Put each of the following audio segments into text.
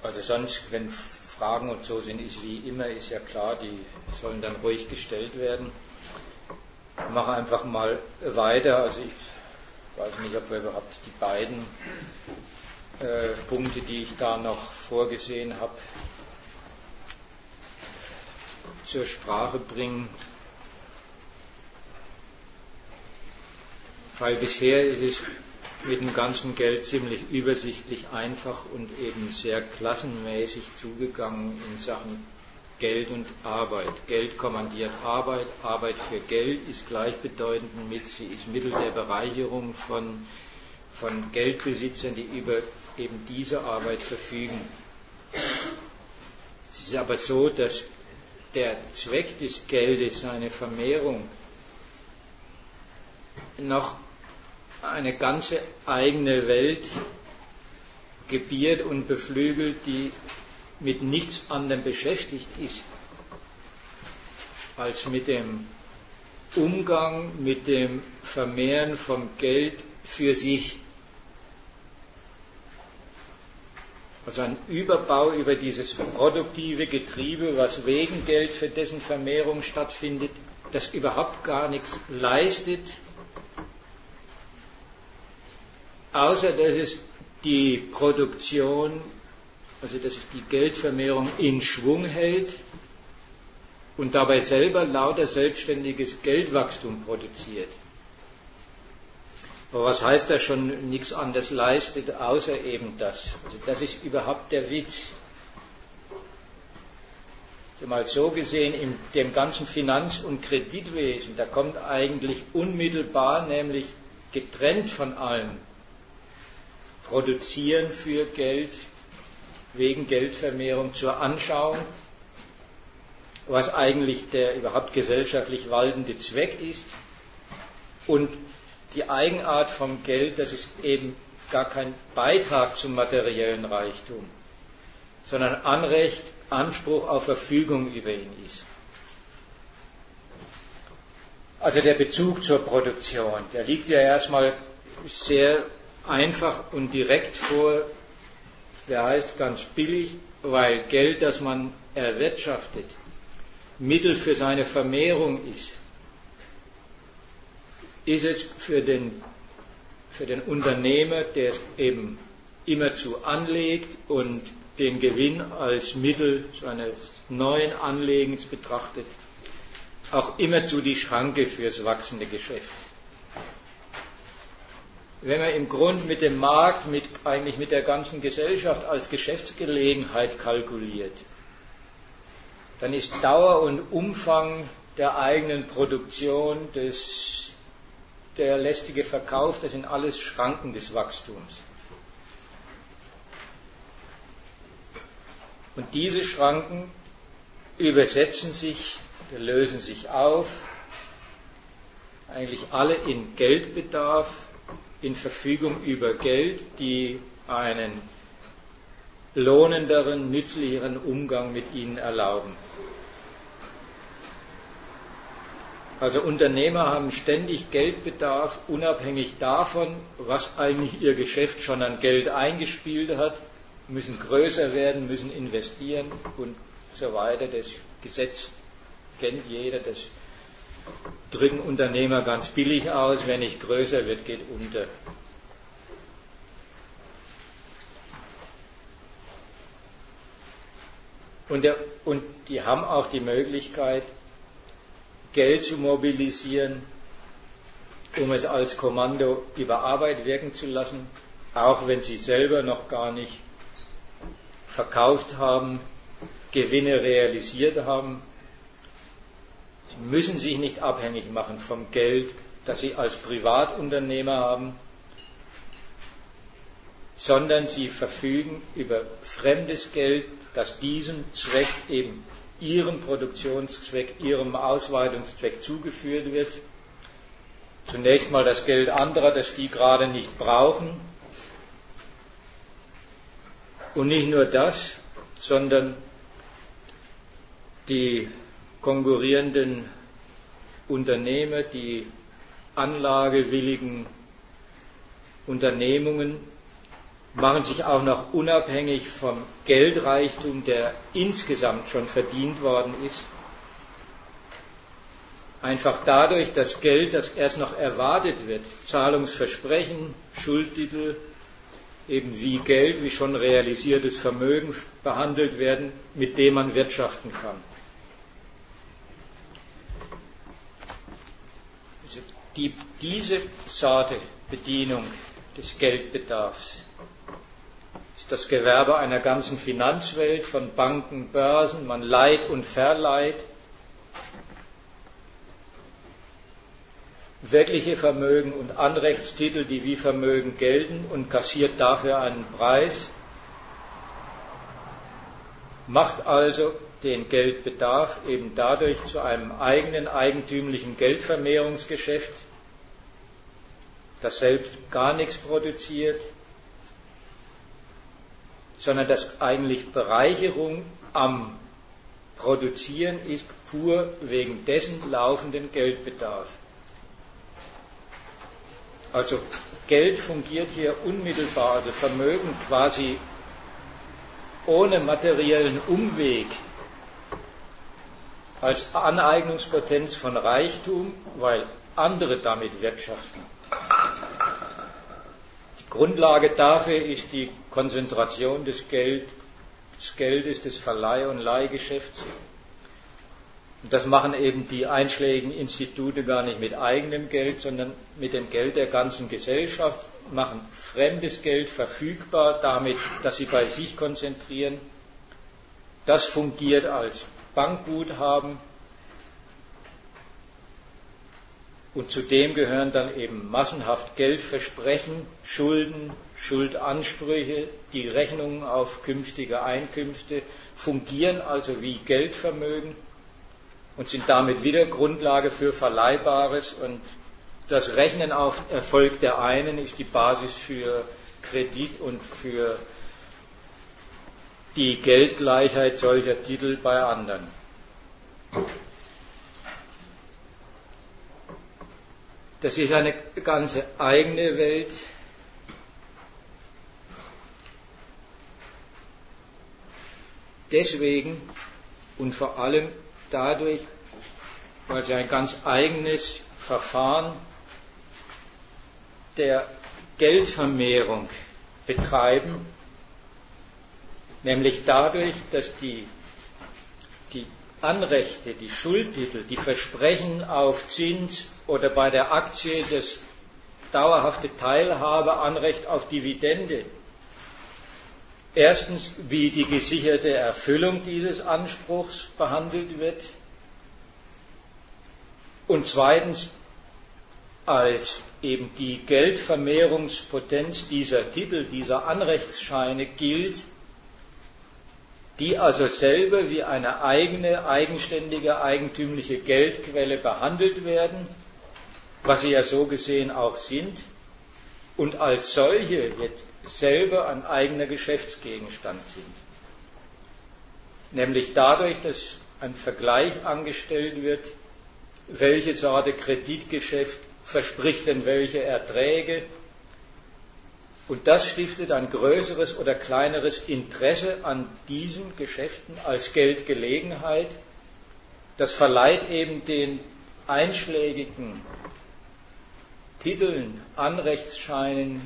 Also sonst, wenn Fragen und so sind, ist wie immer, ist ja klar, die sollen dann ruhig gestellt werden. Ich mache einfach mal weiter. Also ich weiß nicht, ob wir überhaupt die beiden Punkte, die ich da noch vorgesehen habe, zur Sprache bringen. Weil bisher ist es mit dem ganzen Geld ziemlich übersichtlich einfach und eben sehr klassenmäßig zugegangen in Sachen Geld und Arbeit. Geld kommandiert Arbeit, Arbeit für Geld ist gleichbedeutend mit, sie ist Mittel der Bereicherung von Geldbesitzern, die über eben diese Arbeit verfügen. Es ist aber so, dass der Zweck des Geldes, seine Vermehrung, noch eine ganze eigene Welt gebiert und beflügelt, die mit nichts anderem beschäftigt ist, als mit dem Umgang, mit dem Vermehren vom Geld für sich. Also ein Überbau über dieses produktive Getriebe, was wegen Geld für dessen Vermehrung stattfindet, das überhaupt gar nichts leistet, außer dass es die Produktion, also dass es die Geldvermehrung in Schwung hält und dabei selber lauter selbstständiges Geldwachstum produziert. Aber was heißt das schon, nichts anderes leistet, außer eben das? Also das ist überhaupt der Witz. Also mal so gesehen, in dem ganzen Finanz- und Kreditwesen, da kommt eigentlich unmittelbar, nämlich getrennt von allem, Produzieren für Geld, wegen Geldvermehrung zur Anschauung, was eigentlich der überhaupt gesellschaftlich waltende Zweck ist, und die Eigenart vom Geld, dass es eben gar kein Beitrag zum materiellen Reichtum, sondern Anrecht, Anspruch auf Verfügung über ihn ist. Also der Bezug zur Produktion, der liegt ja erstmal sehr einfach und direkt vor, der heißt ganz billig, weil Geld, das man erwirtschaftet, Mittel für seine Vermehrung ist es für den Unternehmer, der es eben immerzu anlegt und den Gewinn als Mittel seines neuen Anlegens betrachtet, auch immerzu die Schranke fürs wachsende Geschäft. Wenn man im Grund mit dem Markt, eigentlich mit der ganzen Gesellschaft als Geschäftsgelegenheit kalkuliert, dann ist Dauer und Umfang der eigenen Produktion, der lästige Verkauf, das sind alles Schranken des Wachstums. Und diese Schranken übersetzen sich, lösen sich auf, eigentlich alle in Geldbedarf, in Verfügung über Geld, die einen lohnenderen, nützlicheren Umgang mit ihnen erlauben. Also Unternehmer haben ständig Geldbedarf, unabhängig davon, was eigentlich ihr Geschäft schon an Geld eingespielt hat, müssen größer werden, müssen investieren und so weiter. Das Gesetz kennt jeder, das drücken Unternehmer ganz billig aus, wer nicht größer wird, geht unter. Und die haben auch die Möglichkeit, Geld zu mobilisieren, um es als Kommando über Arbeit wirken zu lassen, auch wenn sie selber noch gar nicht verkauft haben, Gewinne realisiert haben. Sie müssen sich nicht abhängig machen vom Geld, das sie als Privatunternehmer haben, sondern sie verfügen über fremdes Geld, das diesem Zweck, eben ihrem Produktionszweck, ihrem Ausweitungszweck zugeführt wird. Zunächst mal das Geld anderer, das die gerade nicht brauchen. Und nicht nur das, sondern die konkurrierenden Unternehmer, die anlagewilligen Unternehmungen machen sich auch noch unabhängig vom Geldreichtum, der insgesamt schon verdient worden ist. Einfach dadurch, dass Geld, das erst noch erwartet wird, Zahlungsversprechen, Schuldtitel, eben wie Geld, wie schon realisiertes Vermögen behandelt werden, mit dem man wirtschaften kann. Also diese Sorte Bedienung des Geldbedarfs ist das Gewerbe einer ganzen Finanzwelt, von Banken, Börsen, man leiht und verleiht. Wirkliche Vermögen und Anrechtstitel, die wie Vermögen gelten, und kassiert dafür einen Preis, macht also den Geldbedarf eben dadurch zu einem eigenen, eigentümlichen Geldvermehrungsgeschäft, das selbst gar nichts produziert, sondern das eigentlich Bereicherung am Produzieren ist, pur wegen dessen laufenden Geldbedarf. Also Geld fungiert hier unmittelbar, also Vermögen quasi ohne materiellen Umweg als Aneignungspotenz von Reichtum, weil andere damit wirtschaften. Die Grundlage dafür ist die Konzentration des Geldes, des Verleih- und Leihgeschäfts. Und das machen eben die einschlägigen Institute gar nicht mit eigenem Geld, sondern mit dem Geld der ganzen Gesellschaft, machen fremdes Geld verfügbar, damit, dass sie bei sich konzentrieren. Das fungiert als Bankguthaben. Und zudem gehören dann eben massenhaft Geldversprechen, Schulden, Schuldansprüche, die Rechnungen auf künftige Einkünfte, fungieren also wie Geldvermögen und sind damit wieder Grundlage für Verleihbares, und das Rechnen auf Erfolg der einen ist die Basis für Kredit und für die Geldgleichheit solcher Titel bei anderen. Das ist eine ganze eigene Welt. Deswegen und vor allem dadurch, weil sie ein ganz eigenes Verfahren der Geldvermehrung betreiben, nämlich dadurch, dass die Anrechte, die Schuldtitel, die Versprechen auf Zins oder bei der Aktie das dauerhafte Teilhabeanrecht auf Dividende erstens wie die gesicherte Erfüllung dieses Anspruchs behandelt wird und zweitens als eben die Geldvermehrungspotenz dieser Titel, dieser Anrechtsscheine gilt, die also selber wie eine eigene, eigenständige, eigentümliche Geldquelle behandelt werden, was sie ja so gesehen auch sind, und als solche jetzt selber ein eigener Geschäftsgegenstand sind. Nämlich dadurch, dass ein Vergleich angestellt wird, welche Sorte Kreditgeschäft verspricht denn welche Erträge, und das stiftet ein größeres oder kleineres Interesse an diesen Geschäften als Geldgelegenheit. Das verleiht eben den einschlägigen Titeln, Anrechtsscheinen,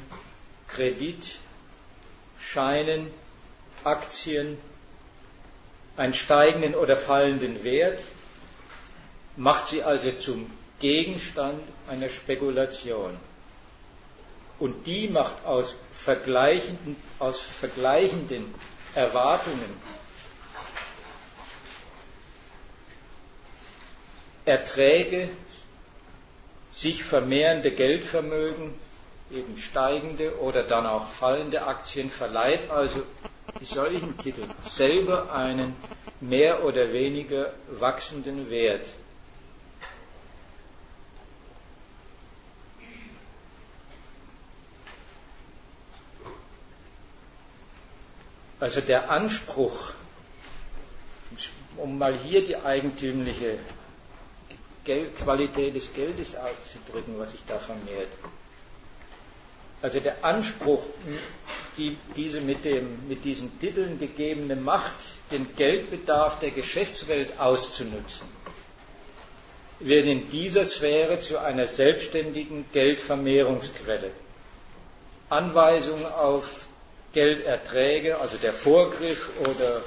Kreditscheinen, Aktien einen steigenden oder fallenden Wert, macht sie also zum Gegenstand einer Spekulation. Und die macht aus vergleichenden Erwartungen Erträge, sich vermehrende Geldvermögen, eben steigende oder dann auch fallende Aktien, verleiht also solchen Titeln selber einen mehr oder weniger wachsenden Wert. Also der Anspruch, um mal hier die eigentümliche Qualität des Geldes auszudrücken, was sich da vermehrt. Also der Anspruch, diese mit diesen Titeln gegebene Macht, den Geldbedarf der Geschäftswelt auszunutzen, wird in dieser Sphäre zu einer selbstständigen Geldvermehrungsquelle. Anweisung auf Gelderträge, also der Vorgriff oder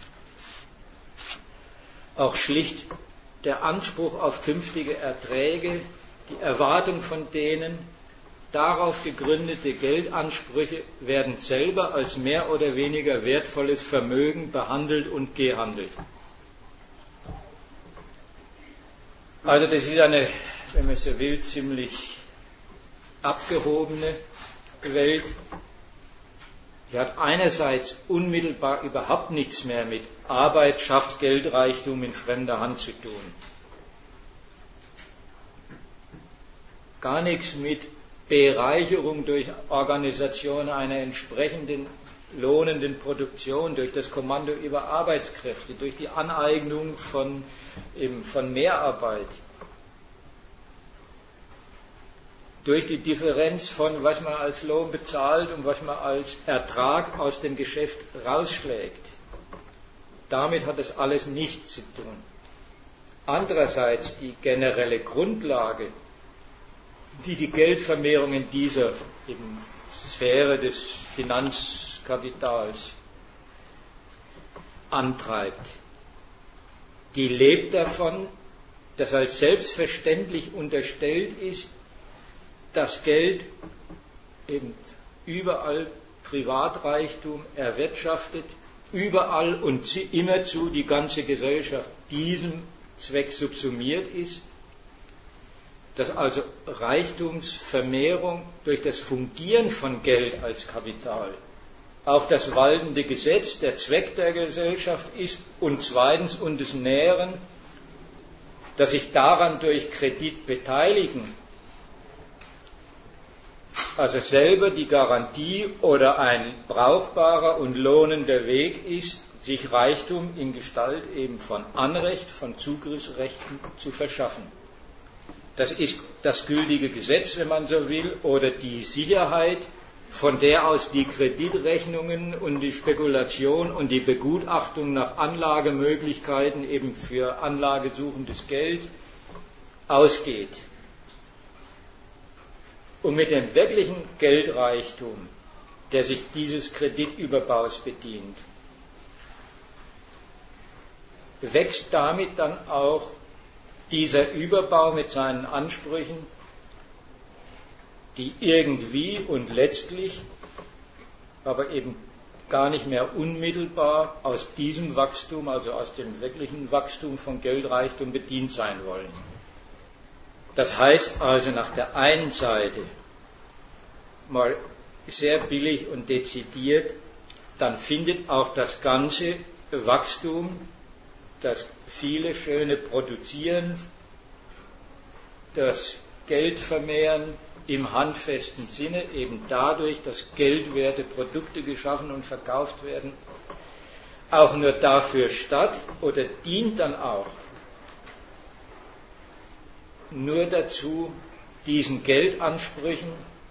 auch schlicht der Anspruch auf künftige Erträge, die Erwartung von denen, darauf gegründete Geldansprüche werden selber als mehr oder weniger wertvolles Vermögen behandelt und gehandelt. Also das ist eine, wenn man so will, ziemlich abgehobene Welt. Die hat einerseits unmittelbar überhaupt nichts mehr mit Arbeit schafft Geldreichtum in fremder Hand zu tun. Gar nichts mit Bereicherung durch Organisation einer entsprechenden lohnenden Produktion, durch das Kommando über Arbeitskräfte, durch die Aneignung von Mehrarbeit, durch die Differenz von was man als Lohn bezahlt und was man als Ertrag aus dem Geschäft rausschlägt. Damit hat das alles nichts zu tun. Andererseits die generelle Grundlage, die Geldvermehrung in dieser Sphäre des Finanzkapitals antreibt, die lebt davon, dass als selbstverständlich unterstellt ist, dass Geld eben überall Privatreichtum erwirtschaftet, überall und immerzu die ganze Gesellschaft diesem Zweck subsumiert ist, dass also Reichtumsvermehrung durch das Fungieren von Geld als Kapital auch das waltende Gesetz, der Zweck der Gesellschaft ist und zweitens und des Näheren, dass sich daran durch Kredit beteiligen, also selber die Garantie oder ein brauchbarer und lohnender Weg ist, sich Reichtum in Gestalt eben von Anrecht, von Zugriffsrechten zu verschaffen. Das ist das gültige Gesetz, wenn man so will, oder die Sicherheit, von der aus die Kreditrechnungen und die Spekulation und die Begutachtung nach Anlagemöglichkeiten eben für anlagesuchendes Geld ausgeht. Und mit dem wirklichen Geldreichtum, der sich dieses Kreditüberbaus bedient, wächst damit dann auch dieser Überbau mit seinen Ansprüchen, die irgendwie und letztlich, aber eben gar nicht mehr unmittelbar aus diesem Wachstum, also aus dem wirklichen Wachstum von Geldreichtum bedient sein wollen. Das heißt also nach der einen Seite mal sehr billig und dezidiert, dann findet auch das ganze Wachstum, das viele schöne Produzieren, das Geld vermehren im handfesten Sinne, eben dadurch, dass geldwerte Produkte geschaffen und verkauft werden, auch nur dafür statt oder dient dann auch nur dazu, diesen Geldansprüchen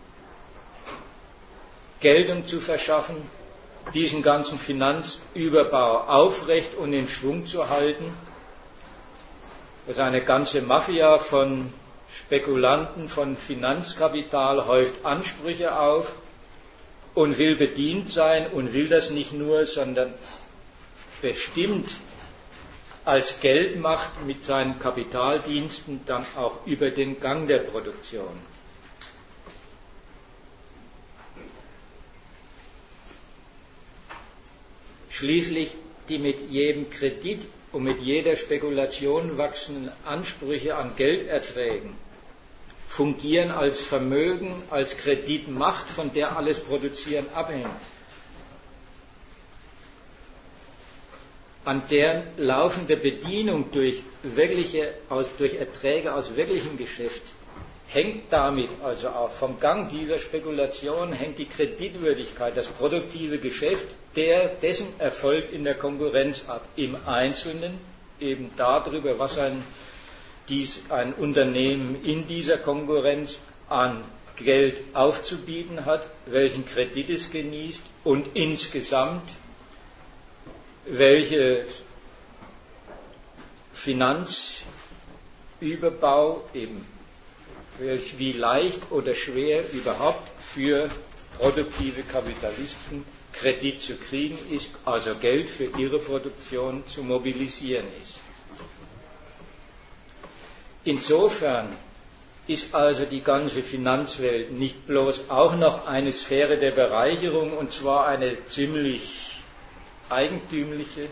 Geltung zu verschaffen, diesen ganzen Finanzüberbau aufrecht und in Schwung zu halten. Also eine ganze Mafia von Spekulanten, von Finanzkapital häuft Ansprüche auf und will bedient sein und will das nicht nur, sondern bestimmt als Geldmacht mit seinen Kapitaldiensten dann auch über den Gang der Produktion. Schließlich die mit jedem Kredit und mit jeder Spekulation wachsenden Ansprüche an Gelderträgen fungieren als Vermögen, als Kreditmacht, von der alles Produzieren abhängt, an deren laufende Bedienung durch Erträge aus wirklichem Geschäft hängt damit, also auch vom Gang dieser Spekulation, hängt die Kreditwürdigkeit, das produktive Geschäft, dessen Erfolg in der Konkurrenz ab. Im Einzelnen eben darüber, was ein Unternehmen in dieser Konkurrenz an Geld aufzubieten hat, welchen Kredit es genießt und insgesamt welche Finanzüberbau eben, wie leicht oder schwer überhaupt für produktive Kapitalisten Kredit zu kriegen ist, also Geld für ihre Produktion zu mobilisieren ist. Insofern ist also die ganze Finanzwelt nicht bloß auch noch eine Sphäre der Bereicherung, und zwar eine ziemlich eigentümliche,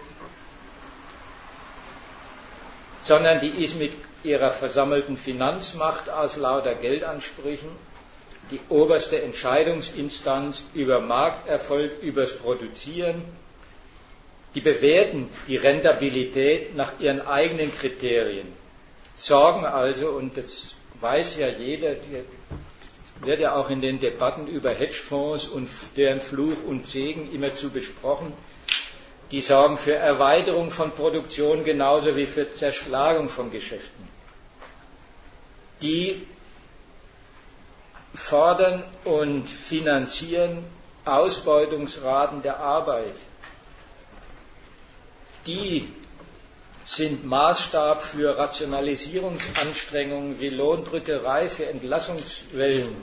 sondern die ist mit ihrer versammelten Finanzmacht aus lauter Geldansprüchen die oberste Entscheidungsinstanz über Markterfolg, übers Produzieren. Die bewerten die Rentabilität nach ihren eigenen Kriterien, sorgen also, und das weiß ja jeder, wird ja auch in den Debatten über Hedgefonds und deren Fluch und Segen immerzu besprochen, die sorgen für Erweiterung von Produktion genauso wie für Zerschlagung von Geschäften. Die fordern und finanzieren Ausbeutungsraten der Arbeit. Die sind Maßstab für Rationalisierungsanstrengungen wie Lohndrückerei, für Entlassungswellen,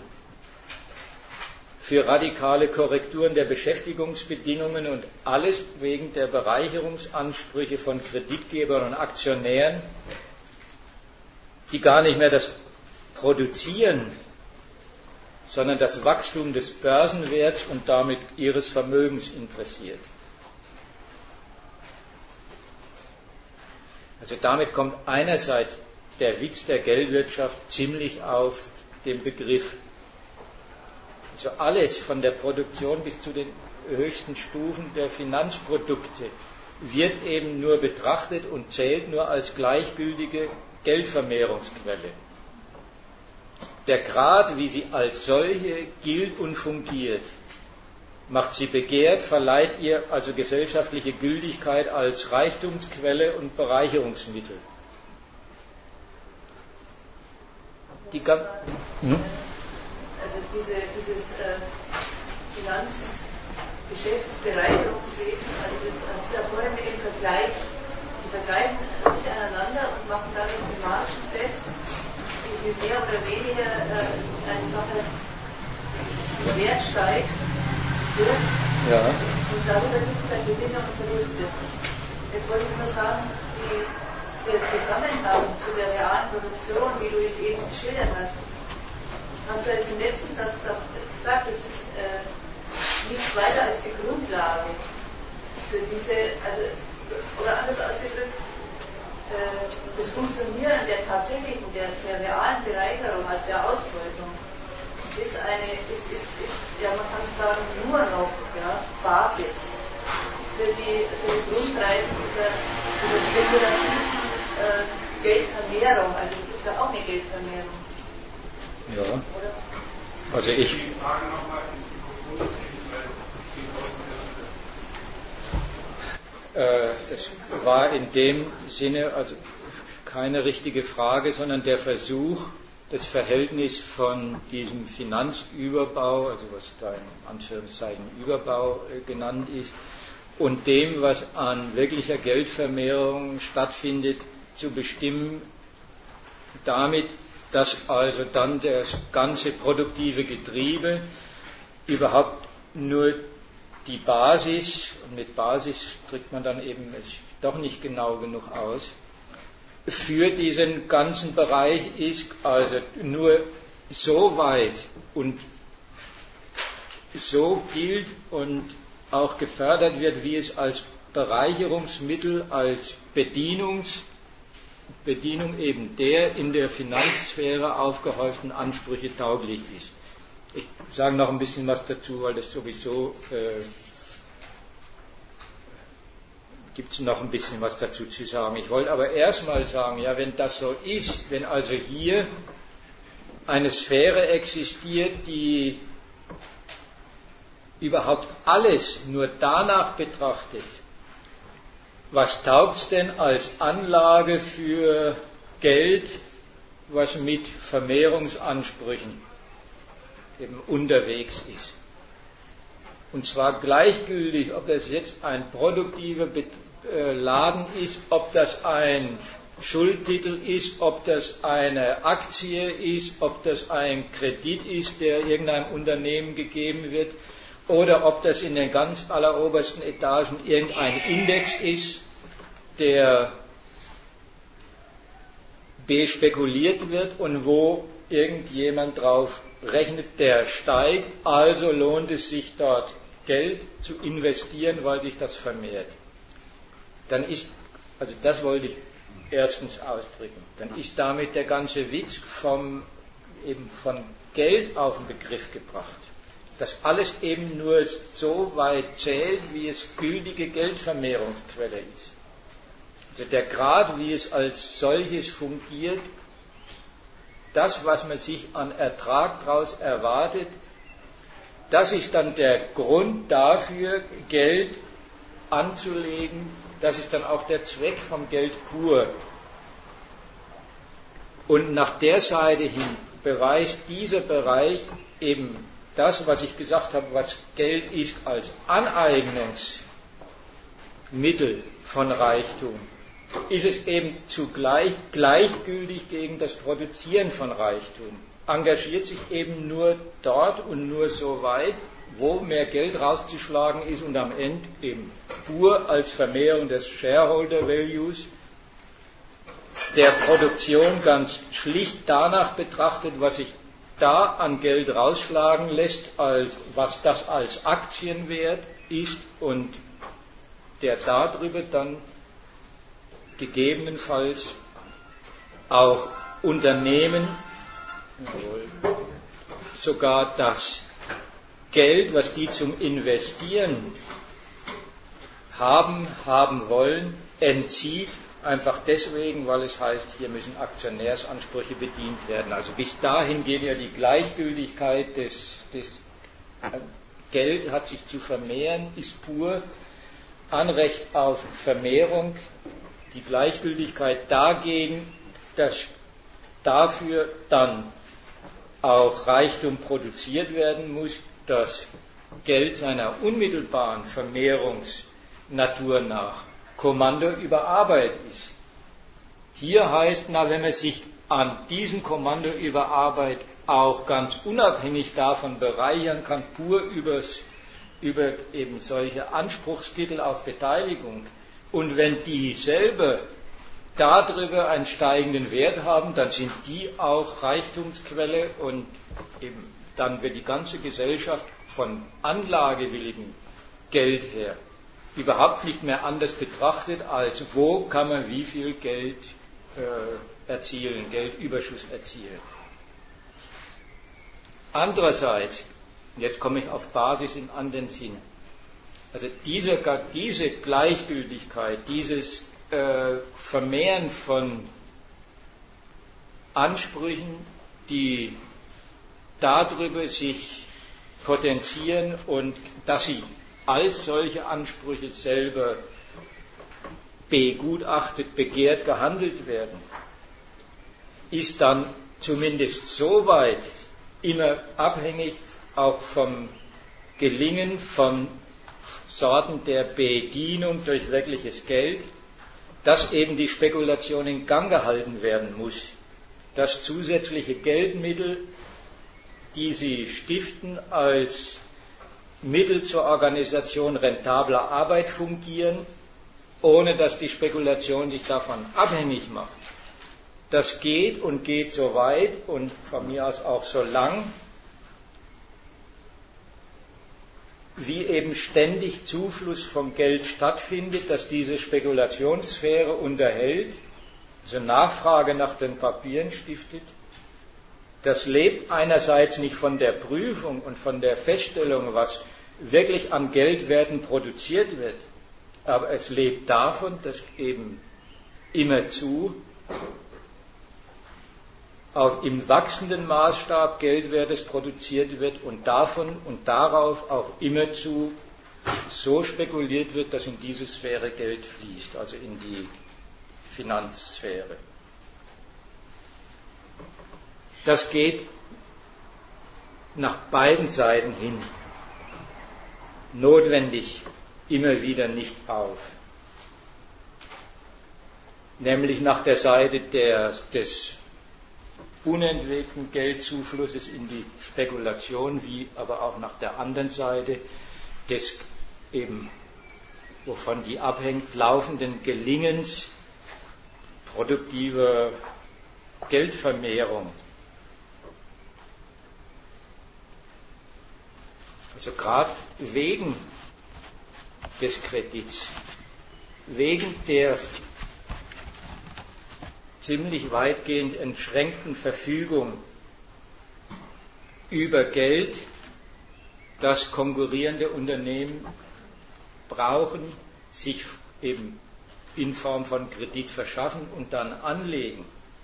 für radikale Korrekturen der Beschäftigungsbedingungen und alles wegen der Bereicherungsansprüche von Kreditgebern und Aktionären, die gar nicht mehr das Produzieren, sondern das Wachstum des Börsenwerts und damit ihres Vermögens interessiert. Also damit kommt einerseits der Witz der Geldwirtschaft ziemlich auf den Begriff. Also alles von der Produktion bis zu den höchsten Stufen der Finanzprodukte wird eben nur betrachtet und zählt nur als gleichgültige Geldvermehrungsquelle. Der Grad, wie sie als solche gilt und fungiert, macht sie begehrt, verleiht ihr also gesellschaftliche Gültigkeit als Reichtumsquelle und Bereicherungsmittel. Also dieses Finanzgeschäftsbereicherungswesen, also das ist ja vorher mit dem Vergleich, die vergleichen sich aneinander und machen dann die Margen fest, wie mehr oder weniger eine Sache im Wert steigt. Ja. Und darüber gibt es dann Gewinne und Verluste. Jetzt wollte ich nur sagen, der Zusammenhang zu der realen Produktion, wie du ihn eben geschildert hast, hast du jetzt im letzten Satz gesagt, das ist nichts weiter als die Grundlage für diese, also, oder anders ausgedrückt, das Funktionieren der tatsächlichen, der realen Bereicherung, also der Ausbeutung, ist ja, man kann sagen, nur noch Basis für die Grundtreiben dieser spekulativen Geldvermehrung. Also das ist ja auch eine Geldvermehrung. Ja. Oder? Also ich. Die Frage nochmal ins Mikrofon. Das war in dem Sinne also keine richtige Frage, sondern der Versuch, das Verhältnis von diesem Finanzüberbau, also was da in Anführungszeichen Überbau genannt ist, und dem, was an wirklicher Geldvermehrung stattfindet, zu bestimmen, damit, dass also dann das ganze produktive Getriebe überhaupt nur die Basis, und mit Basis drückt man dann eben doch nicht genau genug aus, für diesen ganzen Bereich ist, also nur so weit und so gilt und auch gefördert wird, wie es als Bereicherungsmittel, als Bedienung eben der in der Finanzsphäre aufgehäuften Ansprüche tauglich ist. Ich sage noch ein bisschen was dazu, weil das sowieso gibt es noch ein bisschen was dazu zu sagen. Ich wollte aber erstmal sagen, ja, wenn das so ist, wenn also hier eine Sphäre existiert, die überhaupt alles nur danach betrachtet, was taugt es denn als Anlage für Geld, was mit Vermehrungsansprüchen eben unterwegs ist. Und zwar gleichgültig, ob das jetzt ein produktiver Laden ist, ob das ein Schuldtitel ist, ob das eine Aktie ist, ob das ein Kredit ist, der irgendeinem Unternehmen gegeben wird, oder ob das in den ganz allerobersten Etagen irgendein Index ist, der bespekuliert wird und wo irgendjemand drauf rechnet, der steigt, also lohnt es sich dort Geld zu investieren, weil sich das vermehrt. Dann ist, also das wollte ich erstens ausdrücken, dann ist damit der ganze Witz von Geld auf den Begriff gebracht. Dass alles eben nur so weit zählt, wie es gültige Geldvermehrungsquelle ist. Also der Grad, wie es als solches fungiert, das, was man sich an Ertrag daraus erwartet, das ist dann der Grund dafür, Geld anzulegen. Das ist dann auch der Zweck vom Geld pur. Und nach der Seite hin beweist dieser Bereich eben das, was ich gesagt habe, was Geld ist als Aneignungsmittel von Reichtum, ist es eben zugleich gleichgültig gegen das Produzieren von Reichtum. Engagiert sich eben nur dort und nur so weit, wo mehr Geld rauszuschlagen ist und am Ende eben pur als Vermehrung des Shareholder Values der Produktion ganz schlicht danach betrachtet, was sich da an Geld rausschlagen lässt, was das als Aktienwert ist und der darüber dann gegebenenfalls auch Unternehmen, sogar das Geld, was die zum Investieren haben wollen, entzieht, einfach deswegen, weil es heißt, hier müssen Aktionärsansprüche bedient werden. Also bis dahin geht ja die Gleichgültigkeit des Geld hat sich zu vermehren, ist pur Anrecht auf Vermehrung, die Gleichgültigkeit dagegen, dass dafür dann auch Reichtum produziert werden muss, dass Geld seiner unmittelbaren Vermehrungsnatur nach Kommando über Arbeit ist. Hier heißt, wenn man sich an diesem Kommando über Arbeit auch ganz unabhängig davon bereichern kann, pur über eben solche Anspruchstitel auf Beteiligung, und wenn die selber darüber einen steigenden Wert haben, dann sind die auch Reichtumsquelle und eben dann wird die ganze Gesellschaft von anlagewilligem Geld her überhaupt nicht mehr anders betrachtet, als wo kann man wie viel Geld erzielen, Geldüberschuss erzielen. Andererseits, jetzt komme ich auf Basis an den Sinn, also diese Gleichgültigkeit, dieses Vermehren von Ansprüchen, die darüber sich potenzieren und dass sie als solche Ansprüche selber begutachtet, begehrt, gehandelt werden, ist dann zumindest so weit immer abhängig auch vom Gelingen von Sorten der Bedienung durch wirkliches Geld, dass eben die Spekulation in Gang gehalten werden muss, dass zusätzliche Geldmittel, die sie stiften, als Mittel zur Organisation rentabler Arbeit fungieren, ohne dass die Spekulation sich davon abhängig macht. Das geht und geht so weit und von mir aus auch so lang, wie eben ständig Zufluss von Geld stattfindet, dass diese Spekulationssphäre unterhält, also Nachfrage nach den Papieren stiftet. Das lebt einerseits nicht von der Prüfung und von der Feststellung, was wirklich an Geldwerten produziert wird, aber es lebt davon, dass eben immerzu auch im wachsenden Maßstab Geldwertes produziert wird und davon und darauf auch immerzu so spekuliert wird, dass in diese Sphäre Geld fließt, also in die Finanzsphäre. Das geht nach beiden Seiten hin notwendig immer wieder nicht auf. Nämlich nach der Seite des unentwegten Geldzuflusses in die Spekulation, wie aber auch nach der anderen Seite des eben, wovon die abhängt, laufenden Gelingens produktiver Geldvermehrung. Also gerade wegen des Kredits, wegen der ziemlich weitgehend entschränkten Verfügung über Geld, das konkurrierende Unternehmen brauchen, sich eben in Form von Kredit verschaffen und dann anlegen,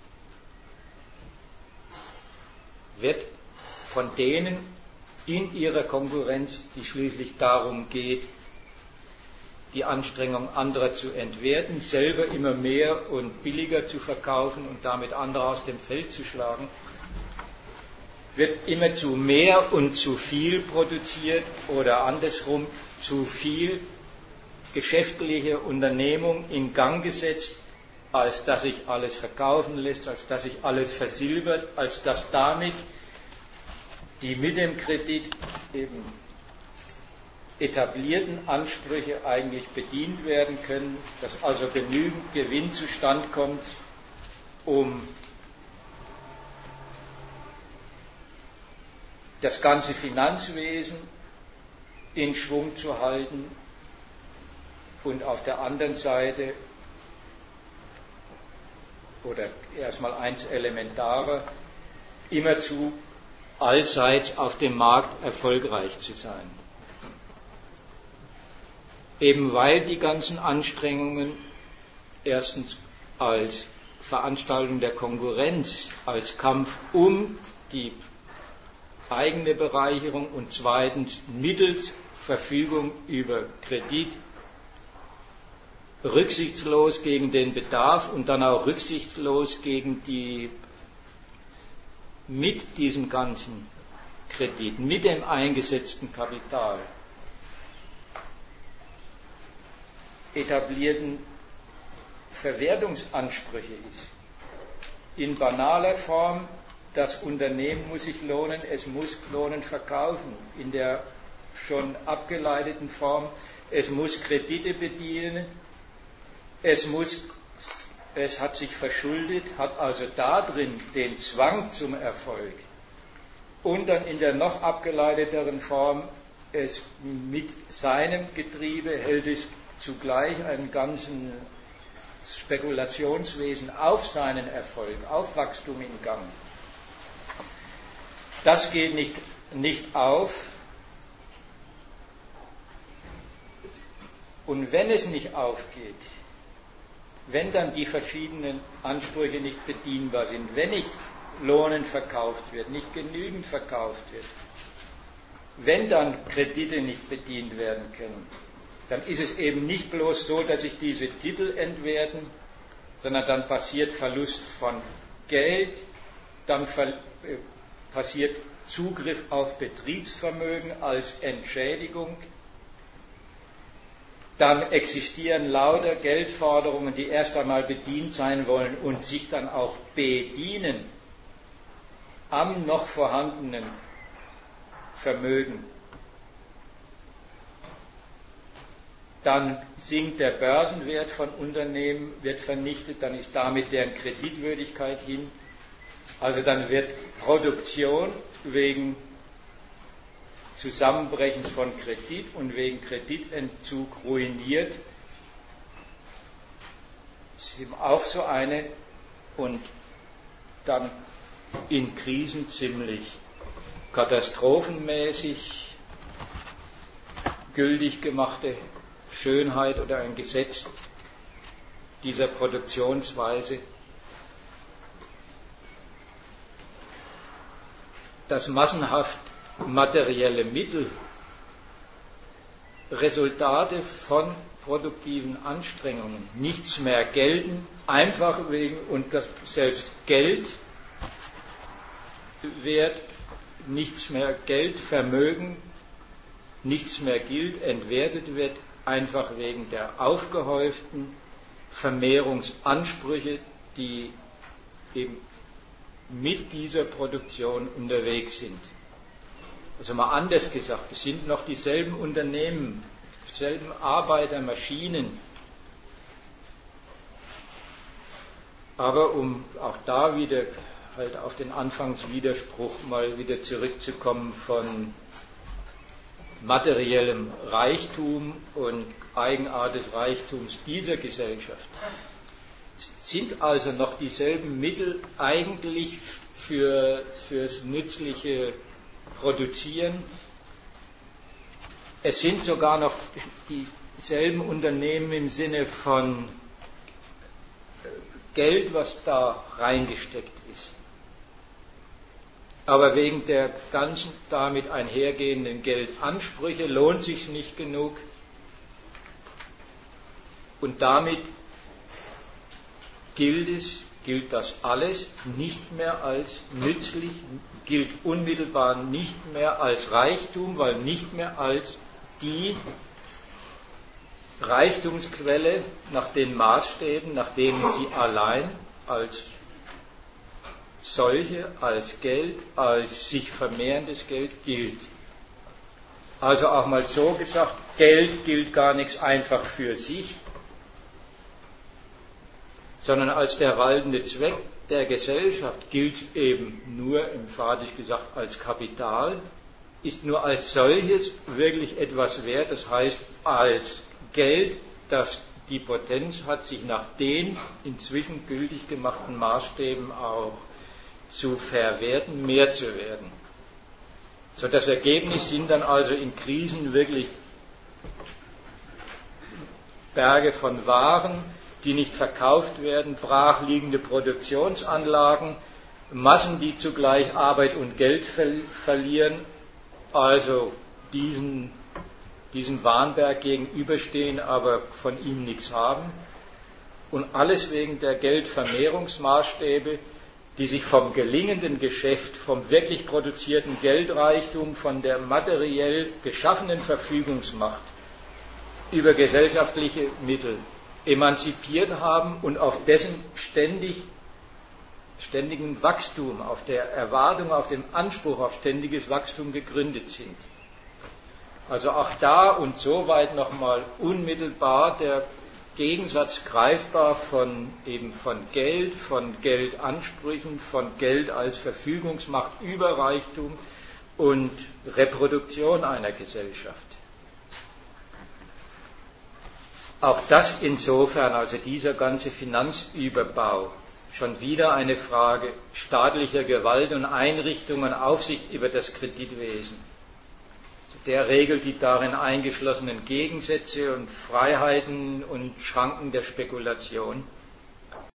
wird von denen in ihrer Konkurrenz, die schließlich darum geht, die Anstrengung anderer zu entwerten, selber immer mehr und billiger zu verkaufen und damit andere aus dem Feld zu schlagen, wird immer zu mehr und zu viel produziert oder andersrum zu viel geschäftliche Unternehmung in Gang gesetzt, als dass sich alles verkaufen lässt, als dass sich alles versilbert, als dass damit die mit dem Kredit eben etablierten Ansprüche eigentlich bedient werden können, dass also genügend Gewinn zustande kommt, um das ganze Finanzwesen in Schwung zu halten und auf der anderen Seite, oder erstmal eins elementarer, immerzu allseits auf dem Markt erfolgreich zu sein. Eben weil die ganzen Anstrengungen erstens als Veranstaltung der Konkurrenz, als Kampf um die eigene Bereicherung und zweitens mittels Verfügung über Kredit rücksichtslos gegen den Bedarf und dann auch rücksichtslos gegen die mit diesem ganzen Kredit, mit dem eingesetzten Kapital etablierten Verwertungsansprüche ist. In banaler Form, das Unternehmen muss sich lohnen, es muss lohnend verkaufen. In der schon abgeleiteten Form, es muss Kredite bedienen, es hat sich verschuldet, hat also darin den Zwang zum Erfolg. Und dann in der noch abgeleiteteren Form, es mit seinem Getriebe hält es zugleich einen ganzen Spekulationswesen auf seinen Erfolg, auf Wachstum in Gang. Das geht nicht auf. Und wenn es nicht aufgeht, wenn dann die verschiedenen Ansprüche nicht bedienbar sind, wenn nicht lohnend verkauft wird, nicht genügend verkauft wird, wenn dann Kredite nicht bedient werden können, dann ist es eben nicht bloß so, dass sich diese Titel entwerten, sondern dann passiert Verlust von Geld, dann passiert Zugriff auf Betriebsvermögen als Entschädigung, dann existieren lauter Geldforderungen, die erst einmal bedient sein wollen und sich dann auch bedienen am noch vorhandenen Vermögen. Dann sinkt der Börsenwert von Unternehmen, wird vernichtet, dann ist damit deren Kreditwürdigkeit hin. Also dann wird Produktion wegen Zusammenbrechens von Kredit und wegen Kreditentzug ruiniert. Das ist eben auch so eine und dann in Krisen ziemlich katastrophenmäßig gültig gemachte Schönheit oder ein Gesetz dieser Produktionsweise, dass massenhaft materielle Mittel Resultate von produktiven Anstrengungen nichts mehr gelten, einfach wegen, und das selbst Geld wird nichts mehr Geld, Vermögen, nichts mehr gilt, entwertet wird, einfach wegen der aufgehäuften Vermehrungsansprüche, die eben mit dieser Produktion unterwegs sind. Also mal anders gesagt, es sind noch dieselben Unternehmen, dieselben Arbeiter, Maschinen, aber um auch da wieder halt auf den Anfangswiderspruch mal wieder zurückzukommen von materiellem Reichtum und Eigenart des Reichtums dieser Gesellschaft, sind also noch dieselben Mittel eigentlich fürs nützliche Produzieren. Es sind sogar noch dieselben Unternehmen im Sinne von Geld, was da reingesteckt ist. Aber wegen der ganzen damit einhergehenden Geldansprüche lohnt es sich nicht genug. Und damit gilt das alles nicht mehr als nützlich, gilt unmittelbar nicht mehr als Reichtum, weil nicht mehr als die Reichtumsquelle nach den Maßstäben, nach denen sie allein als solche, als Geld, als sich vermehrendes Geld gilt. Also auch mal so gesagt, Geld gilt gar nichts einfach für sich, sondern als der waltende Zweck der Gesellschaft gilt eben nur, emphatisch gesagt, als Kapital, ist nur als solches wirklich etwas wert, das heißt als Geld, das die Potenz hat, sich nach den inzwischen gültig gemachten Maßstäben auch zu verwerten, mehr zu werden. So, das Ergebnis sind dann also in Krisen wirklich Berge von Waren, die nicht verkauft werden, brachliegende Produktionsanlagen, Massen, die zugleich Arbeit und Geld verlieren, also diesem Wahnberg gegenüberstehen, aber von ihm nichts haben. Und alles wegen der Geldvermehrungsmaßstäbe, die sich vom gelingenden Geschäft, vom wirklich produzierten Geldreichtum, von der materiell geschaffenen Verfügungsmacht über gesellschaftliche Mittel emanzipiert haben und auf dessen ständigen Wachstum, auf der Erwartung, auf dem Anspruch auf ständiges Wachstum gegründet sind. Also auch da und soweit nochmal unmittelbar der Gegensatz greifbar von Geld, von Geldansprüchen, von Geld als Verfügungsmacht über Reichtum und Reproduktion einer Gesellschaft. Auch das insofern, also dieser ganze Finanzüberbau, schon wieder eine Frage staatlicher Gewalt und Einrichtung und Aufsicht über das Kreditwesen. Der regelt die darin eingeschlossenen Gegensätze und Freiheiten und Schranken der Spekulation.